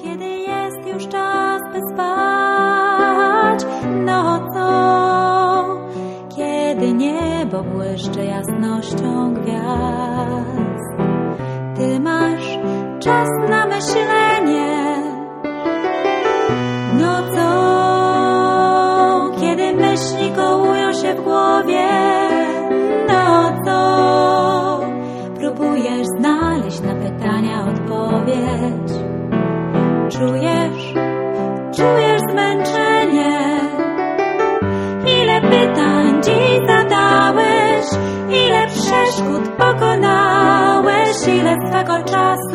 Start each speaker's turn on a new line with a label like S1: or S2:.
S1: kiedy jest już czas, by spać? Nocą, kiedy niebo błyszczy jasnością gwiazd. Ty masz czas na myślenie. Nocą, kiedy myśli kołują się w głowie. Nocą próbujesz znaleźć na pytania odpowiedź. Czujesz zmęczenie. Ile pytań dziś zadałeś, ile przeszkód pokonałeś, ile swego czasu